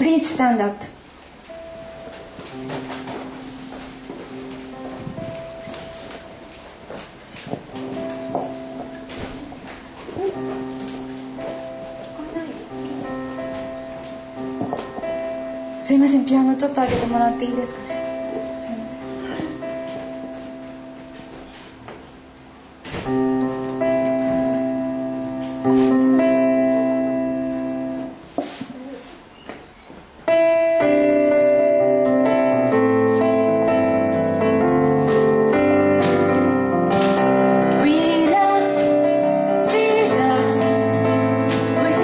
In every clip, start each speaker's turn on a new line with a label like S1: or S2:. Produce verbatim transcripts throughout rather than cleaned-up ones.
S1: Please stand up.すいません、ピアノちょっと上げてもらっていいですかね。すいま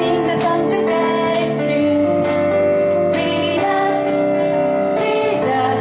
S1: せん。We love Jesus.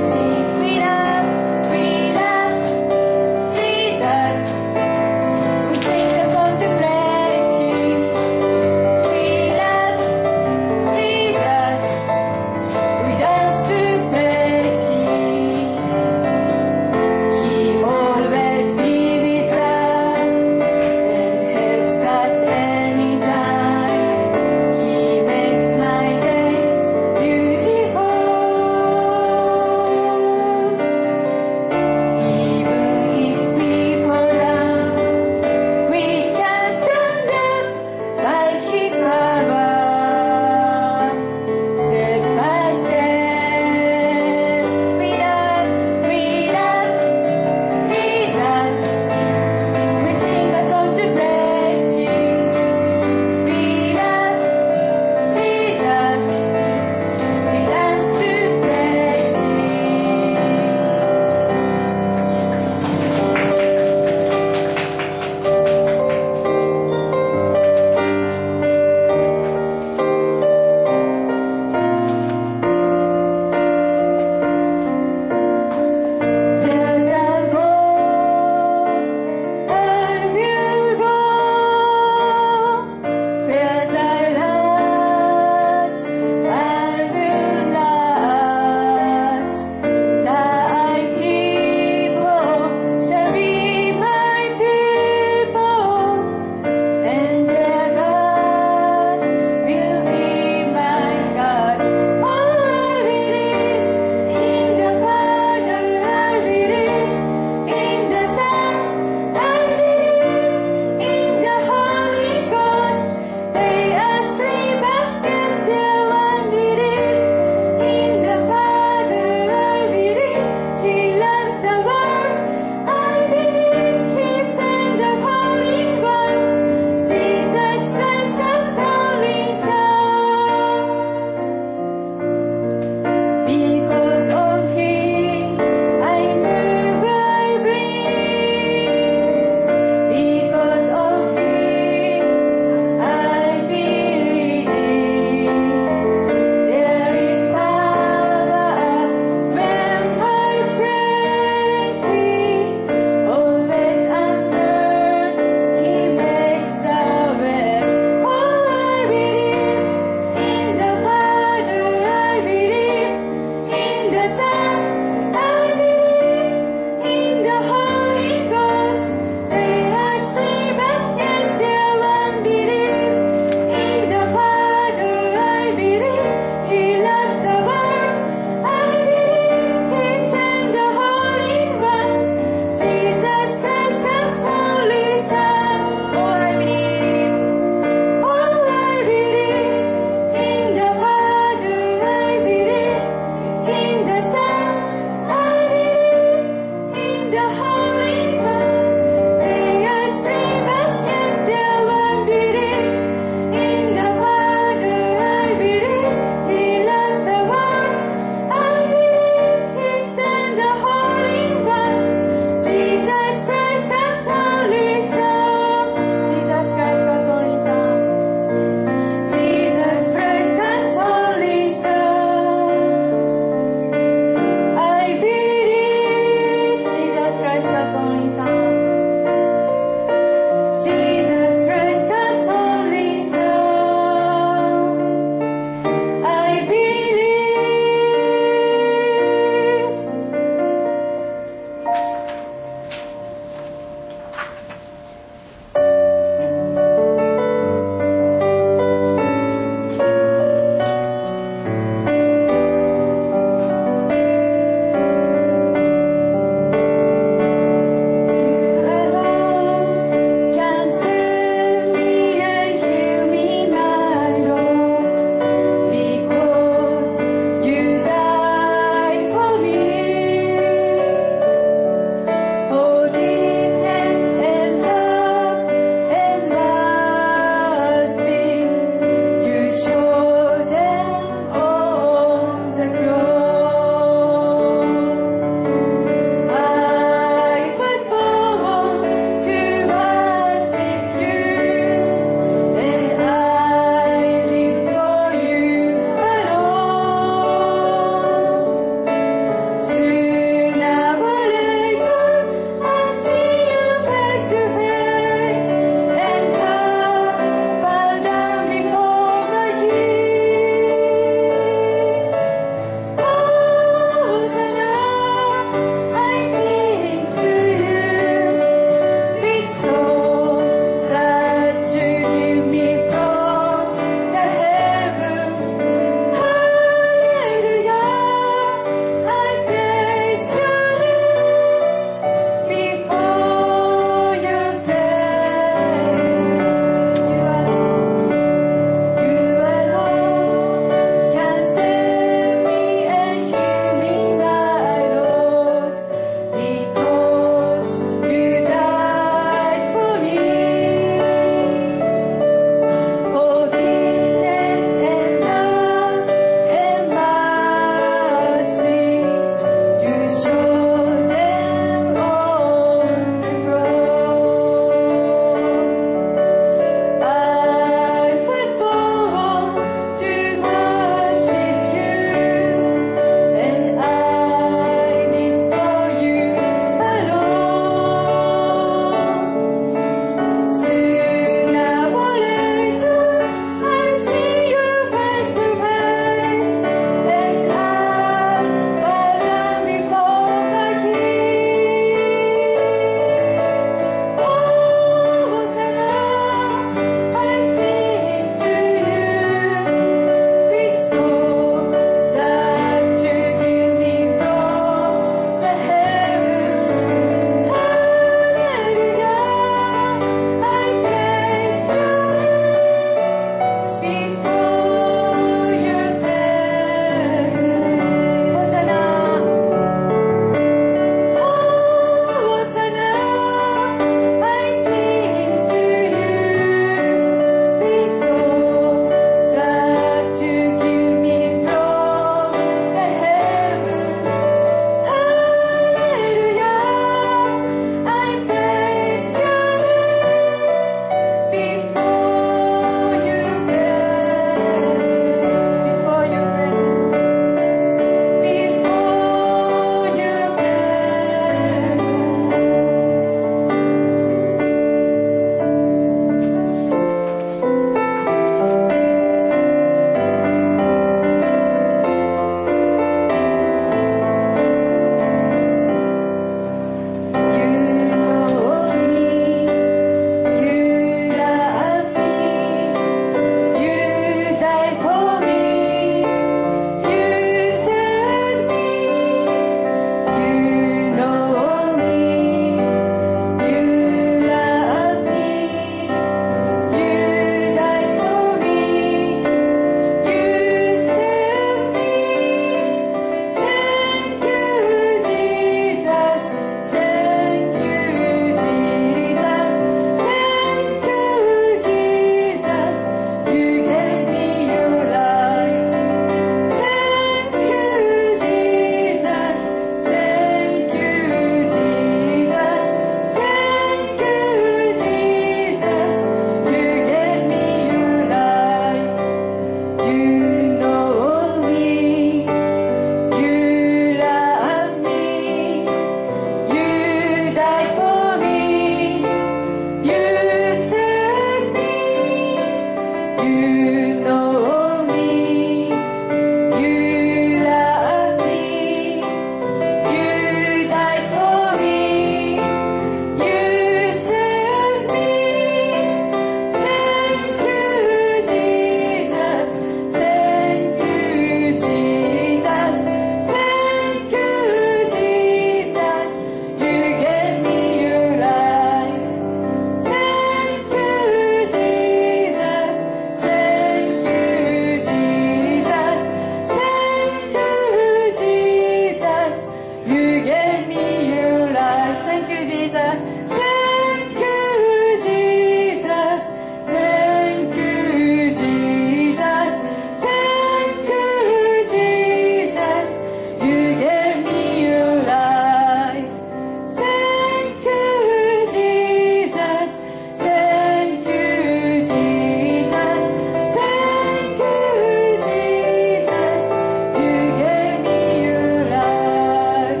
S1: You know me, you love me, you died for me, you saved me. Thank you, Jesus. Thank you, Jesus. Thank you, Jesus. You gave me your life. Thank you, Jesus. Thank you, Jesus. Thank you, Jesus. You gave me your life. Thank you, Jesus. Thank you, Jesus. Thank you, Jesus. Thank you, Jesus. You gave me your life. Thank you, Jesus. Thank you, Jesus. Thank you, Jesus. You gave me your life.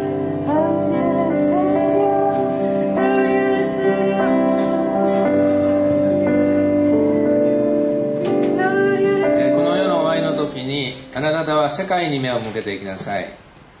S2: えーこの世の終わりの時にあなた方は世界に目を向けていきなさい。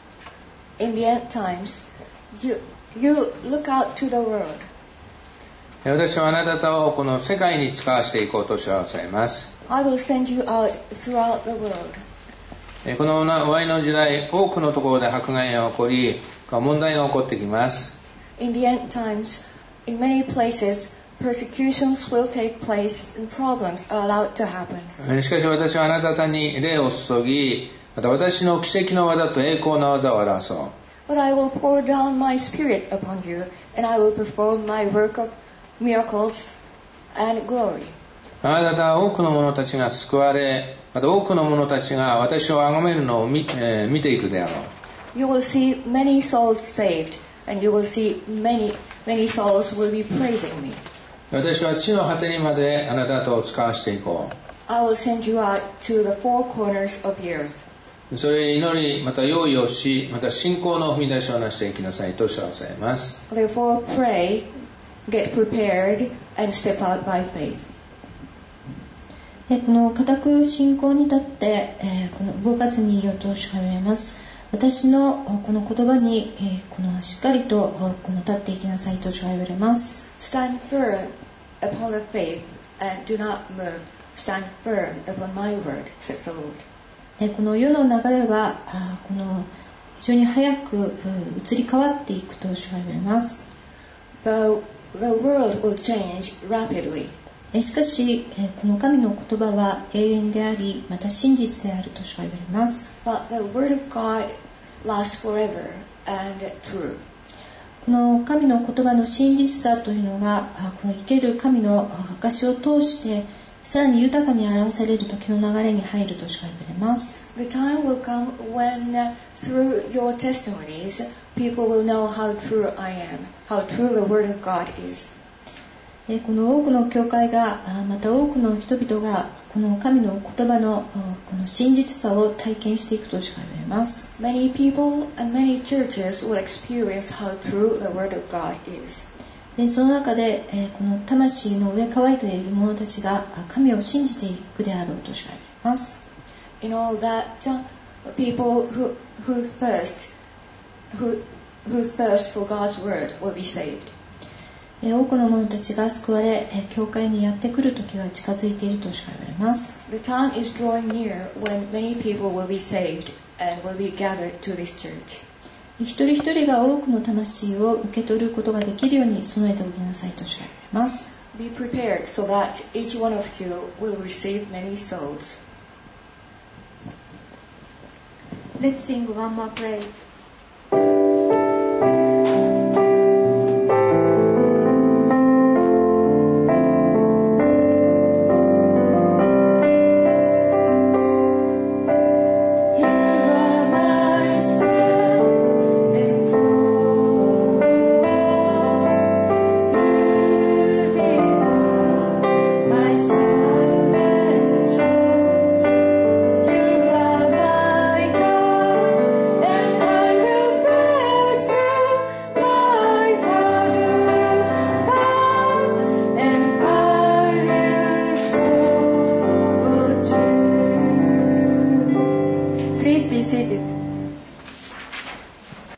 S3: In the end times, you you look out to the world.
S2: えー私はあなた方をこの世界に使わしていこうとし合わせます。
S3: I will send you out throughout the world.
S2: えーこの終わりの時代、多くのところで迫害が起こり、問題が起こってきます。
S3: In the end times, in many places, persecutions will take place and problems are allowed to happen.
S2: えーしかし私はあなた方に霊を注ぎ、また私の奇跡の技と栄光の技を表そう。
S3: But I will pour down my spirit upon you, and I will perform my work of miracles and glory.
S2: あなた方は多くの者たちが救われ、また多くの者たちが私を崇めるのを 見,、えー見ていくであろう。
S3: You will see many souls saved, and you will see many, many souls will be praising me.
S2: 私は地の果てにまであなた方を使わしていこ
S3: I will send you out to the four corners of the earth.
S2: う。それに祈り、また用意をし、また信仰の踏み出しをなしていきなさいと知らせます。
S3: Therefore pray, get prepared, and step out by faith.
S4: えこの固く信仰に立って、えーこの動かずにいようと主が言われます。私のこの言葉に、えーこのしっかりとこの立っていきなさいと主が言われます。
S3: Stand firm upon the faith and do not move. Stand firm upon my word, says the Lord.
S4: えこの世の流れはあこの非常に早くうん移り変わっていくと主が言われます。
S3: Though the world will change rapidly,
S4: えしかし、えこの神の言葉は永遠であり、また真実であると主が言われます。
S3: but the word of God lasts forever and true.
S4: この神の言葉の真実さというのがあこの生ける神の証を通してさらに豊かに表される時の流れに入ると主が言われます。
S3: The time will come when, uh, through your testimonies, people will know how true I am, how true the word of God is.
S4: えこの多くの教会があまた多くの人々がこの神の言葉のこの真実さを体験していくとしか言われます。
S3: Many people and many churches will experience how true the word of God is.
S4: でその中で、えーこの魂の植え替えている者たちが神を信じていくであろうとしか言われます。
S3: In all that, uh, people who, who thirst, who, who thirst for God's word will be saved.
S4: えー多くの者たちが救われ、えー教会にやってくる時は近づいているとしか言われます。
S3: The time is drawing near when many people will be saved and will be gathered to this church.
S4: 一人一人が多くの魂を受け取ることができるように備えておきなさいとしか言われます。
S3: Be prepared so that each one of you will receive many souls.
S1: Let's sing one more praise.